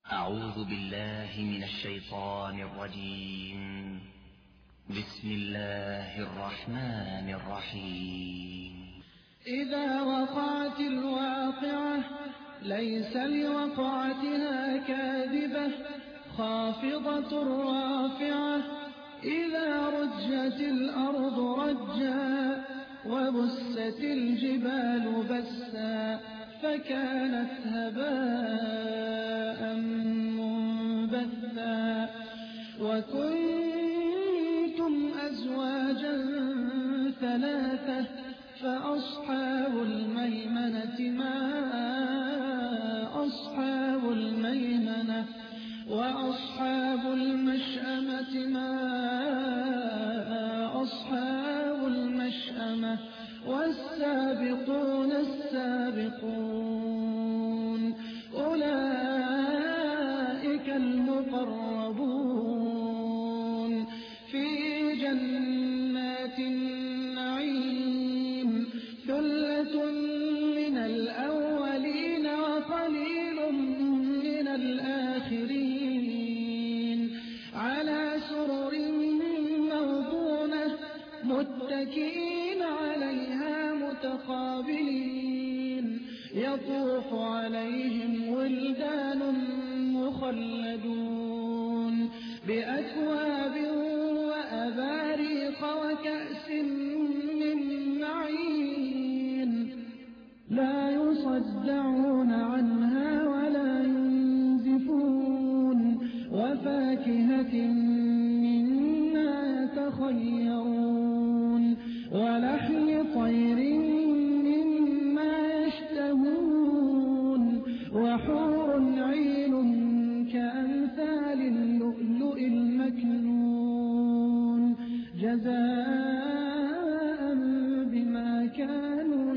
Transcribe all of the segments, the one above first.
أعوذ بالله من الشيطان الرجيم. بسم الله الرحمن الرحيم. إذا وقعت الواقعة ليس لوقعتها كاذبة خافضة رافعة إذا رجت الأرض رجا وبست الجبال بسا فكانت هباء منبثا وكنتم أزواجا ثلاثة فأصحاب الميمنة ما أصحاب الميمنة وأصحاب المشأمة ما أصحاب المشأمة والسابقون السابقون أولئك المقربون في جنات النعيم ثلة من الأولين وقليل من الآخرين على سرر موضونة متكئين عليها متقابلين يطوف عليهم ولدان مخلدون بأكواب وأباريق وكأس من معين لا يصدعون عنها ولا ينزفون وفاكهة مما يتخيرون ولحم طير مما يشتهون وحور عين كأمثال اللؤلؤ المكنون جزاء بما كانوا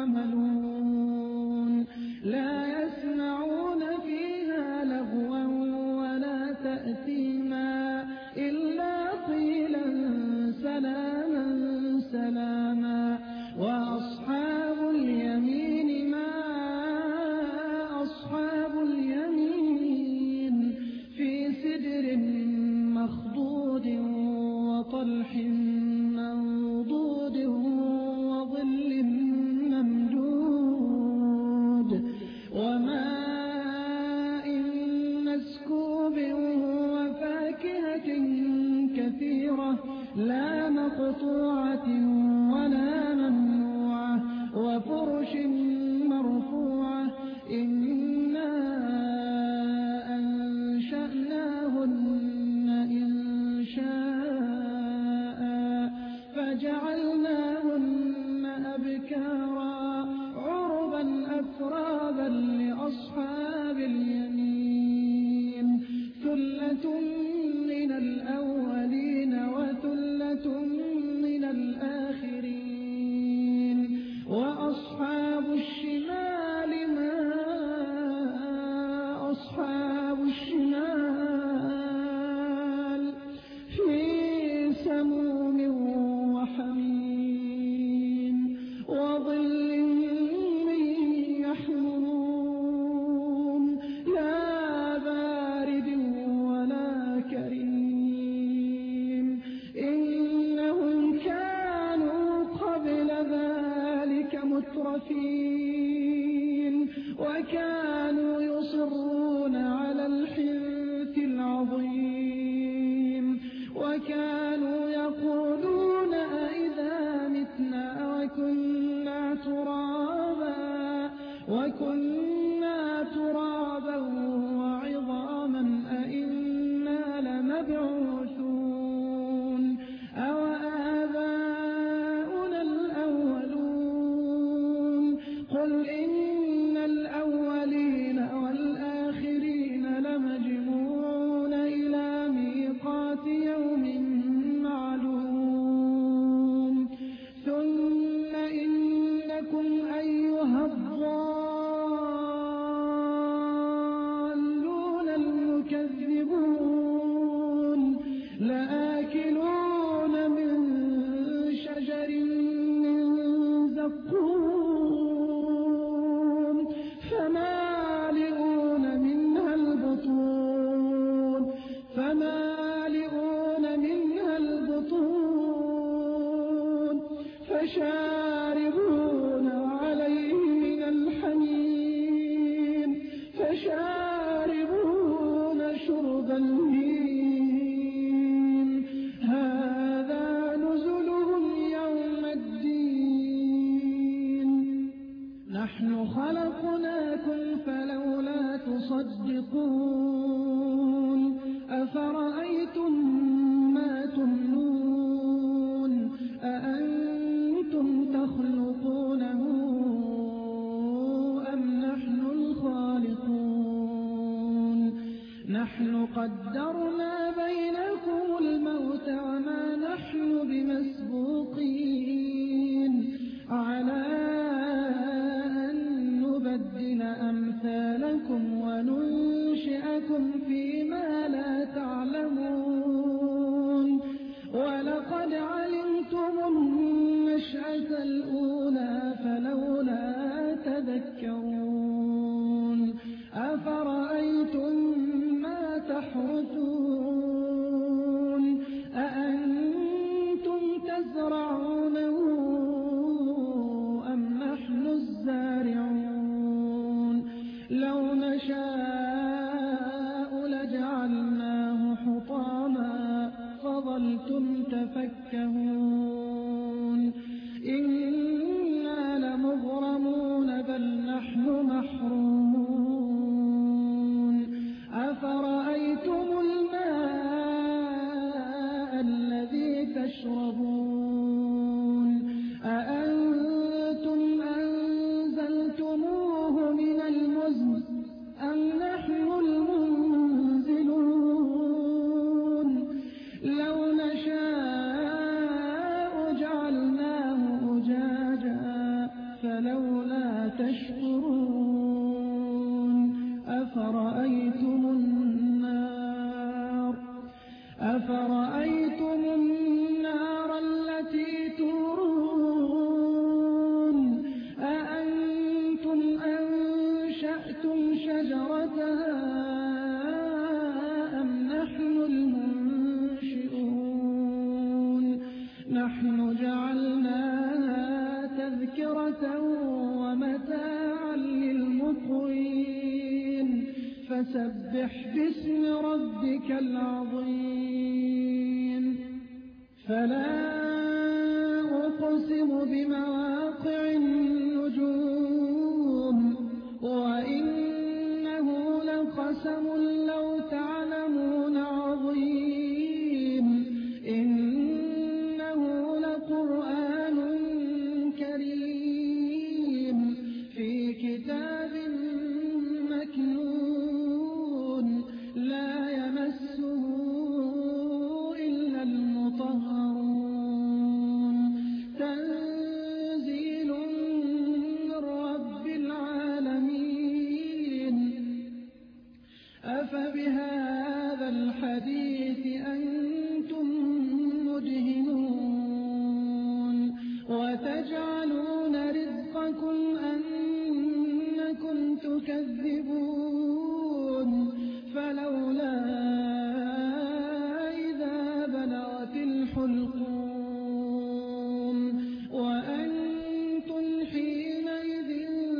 يعملون لا يسمعون فيها لغوا ولا تأثيما إلا قيلا سلاما سلاما تنظرون أفرأيتم ما تمنون أأنتم تخلقونه أم نحن الخالقون نحن قدرنا بينكم الموت وما نحن بمسبوقين على أن نبدل أمثالكم وننشئكم فيما لا تعلمون ولقد علمتم النشأة الأولى فلولا تذكرون أفرأيتم ما تحرثون أأنتم تزرعونه أم نحن الزارعون لو نشاء لجعلناه حطاما فظلتم تفكهون إنا لمغرمون بل نحن محرومون أفرأيتم الماء الذي تشربون أأنتم أنزلتموه من المزن أم نحن المنزلون لو نشاء جعلناه أجاجا فلولا تشكرون أفرأيتم النار التي تورون أأنتم أنشأتم شجرتها أم نحن المنشئون نحن جعلناها تذكرة ومتاعا للمقوين فسبح باسم ربك العظيم فلا أقسم بمواقع النجوم وإنه لقسم لو تعلمون عظيم إنه لقرآن كريم في كتاب مكنون لا يمسه إلا المطهرون تنزيل من رب العالمين أفبهذا الحديث أنتم مدهنون وتجعلون رزقكم أنكم تكذبون فلولا إذا بلغت الحلقوم وأنتم حينئذ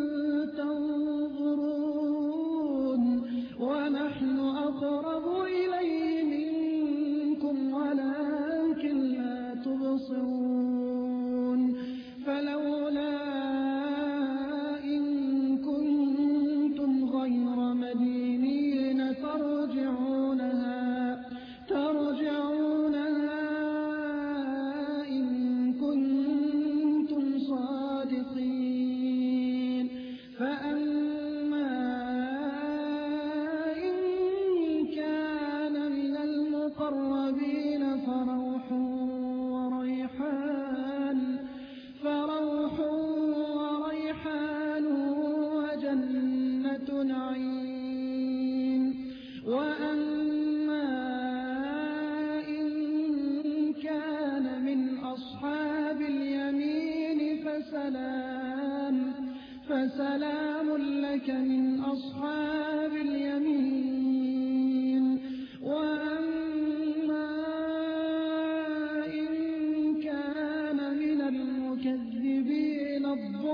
تنظرون ونحن أقرب إليه منكم ولكن لا تبصرون فلولا إن كنتم غير مدينين ترجعونها إن كنتم صادقين فأما إن كان من المقربين فروح وريحان وجنة نعيم وأما إن كان من أصحاب اليمين فسلام لك من أصحاب اليمين وأما إن كان من المكذبين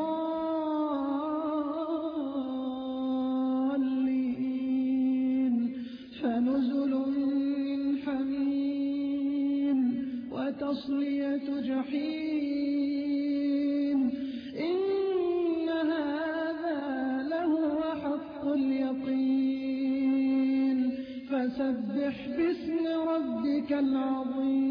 الضالين فنزل من حميم وتصلية جحيم إن هذا لهو حق اليقين فسبح باسم ربك العظيم